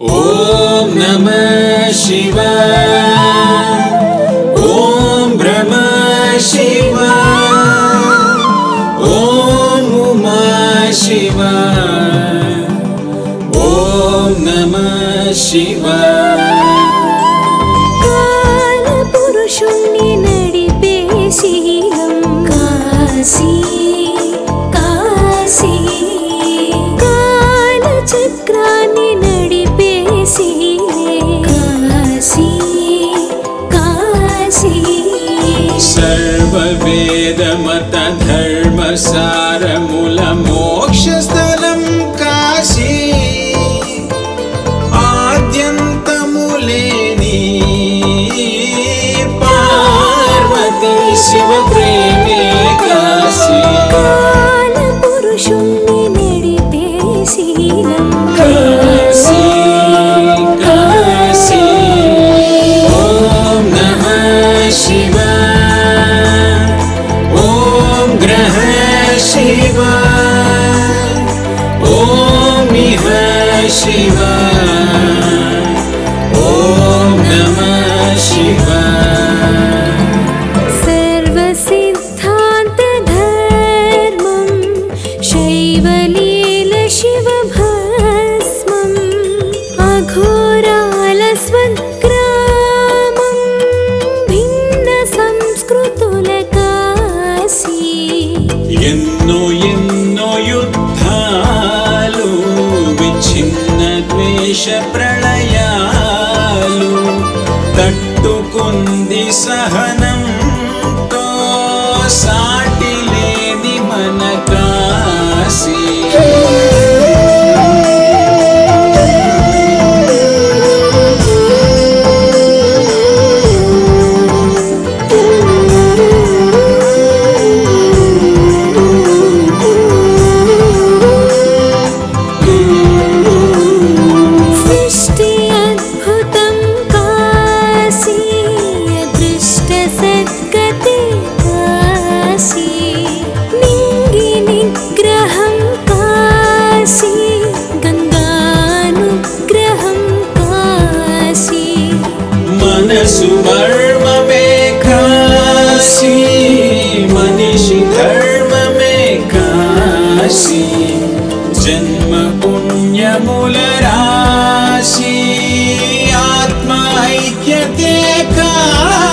ओम नमः शिवाय। ओम ब्रह्म शिवाय। ओम उमा शिवाय। ओम नमः शिवाय। कालपुरुषुण्णि नडिपे शीलं काशी काशी कालचक्रान्नि नडिपे शीले काशी काशी सर्ववेदमत धर्मसारमूल मोक्षस्थलं काशी आद्यन्तमुलेनि पार्वती शिव प्रेमे काशी कालपुरुषुण्णि नडिपे शीलं काशी काशी। ओम नमः शिवाय। ओम ग्रह शिवाय। ओम इह शिवाय। ओम नमः शिवाय। सर्वसिद्धान्तधर्मं शैवलीलशिवभस्मम् अघोरालस्वग्रामं भिन्नसंस्कृतुल काशी ఎన్నో ఎన్నో యుద్ధాలు విచ్ఛిన్న ద్వేష ప్రళయాలు తట్టుకుంది సహనంతో సాటి లేని మన కాశీ सृष्टि अद्भुतं काशी अदृष्टसद्गते काशी निग्रहं काशी गंगानुग्रहं काशी మనసు మర్మమే కాశీ మనిషి ధర్మమే కాశీ జన్మ పుణ్యముల రాశి ఆత్మ ఐక్యతే కాశీ।